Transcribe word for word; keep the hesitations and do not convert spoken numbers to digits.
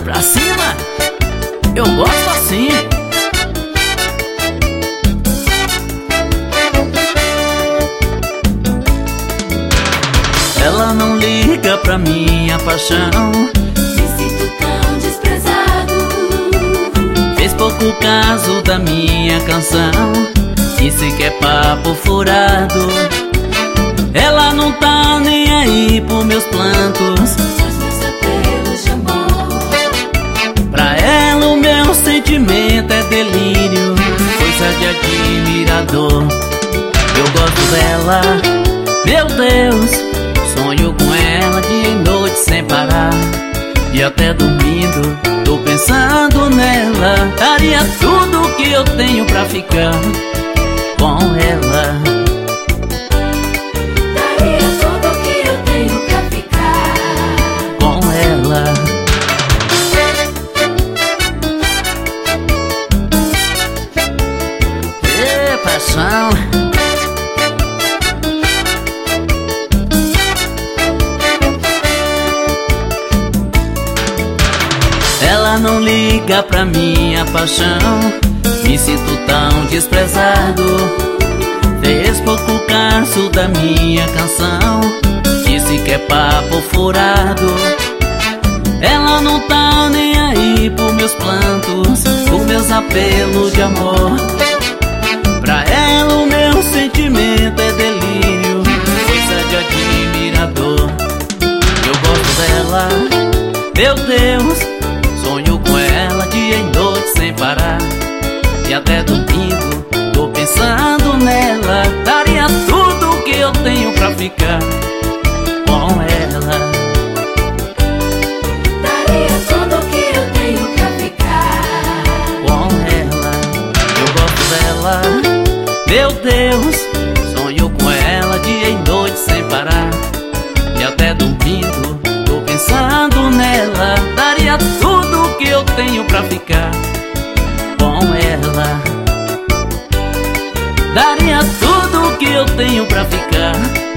Pra cima, eu gosto assim. Ela não liga pra minha paixão, me sinto tão desprezado. fez pouco caso da minha canção, disse que é papo furado. Ela não tá nem aí por meus plantos, Os meus apelos de amor. pra ela o meu sentimento é delírio, coisa de admirador. Eu gosto dela, meu Deus, sonho com ela dia e noite sem parar. E até dormindo, tô pensando nela. Daria tudo que eu tenho pra ficar com ela. Daria tudo que eu tenho pra ficar com ela. Ê, paixão. Ela não liga pra minha paixão, me sinto tão desprezado. Fez pouco caso da minha canção, disse que é papo furado. Ela não tá nem aí por meus plantos, por meus apelos de amor. Pra ela o meu sentimento é delírio, coisa de admirador. Eu gosto dela, meu Deus, sonho com ela dia e noite sem parar. E até dormindo, tô pensando nela. Daria tudo que eu tenho pra ficar com ela. Daria tudo que eu tenho pra ficar com ela. Eu gosto dela, meu Deus, sonho com ela dia e noite sem parar. E até dormindo, tô pensando nela. Daria tudo que eu tenho pra ficar com ela. Daria tudo que eu tenho pra ficar